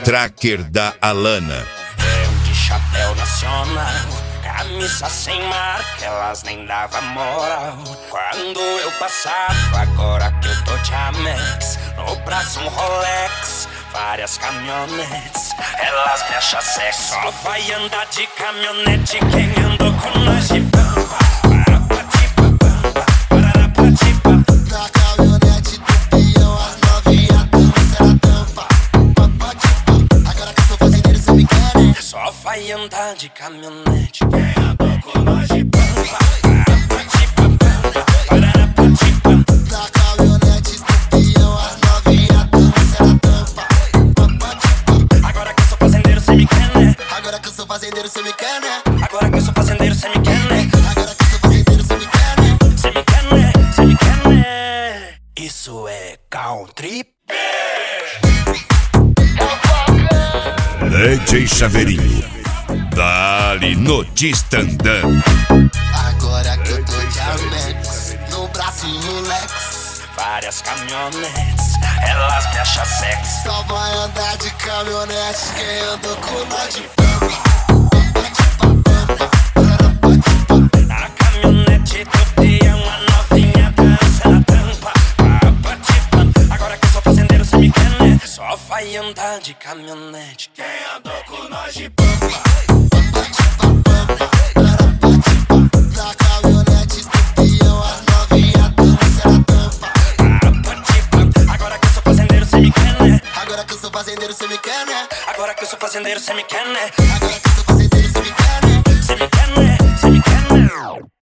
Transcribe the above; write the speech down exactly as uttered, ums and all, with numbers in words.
tracker da Alana. Eu de chapéu nacional, camisa sem marca, elas nem davam moral. Quando eu passava, agora que eu tô de Amex, no braço um Rolex, várias caminhonetes, elas me acham sexy. Só vai andar de caminhonete quem andou com nós de pampa. Na caminhonete do peão, as novinhas dançam na tampa. Agora que eu sou fazendeiro, cê me quer, né? Só vai andar de caminhonete quem andou com nós de pampa. Na caminhonete do peão, as novinhas dançam na tampa. Agora que eu sou fazendeiro, cê me quer, né? Agora que eu sou fazendeiro, cê me quer, né? Agora que eu sou fazendeiro, cê me quer, né? Agora que eu sou fazendeiro, cê me quer, né? Cê me quer, né? Cê me quer, né? Isso é country. D J Chaveirinho, dali no Distandão. Agora que eu tô de Amex, no braço um Rolex, Várias caminhonetes, elas me acham sexy. só vai andar de caminhonete quem andou com nós de pampa. Na caminhonete do peão, a novinha dança na tampa. Agora que eu sou fazendeiro, cê me quer, né? Só vai andar de caminhonete quem andou com nós de pampa. Na caminhonete do peão, as novinhas dançam na tampa. Agora que eu sou fazendeiro, cê me quer, né? Agora que eu sou fazendeiro, cê me quer, né? Agora que eu sou fazendeiro, cê me quer, né? Agora que eu sou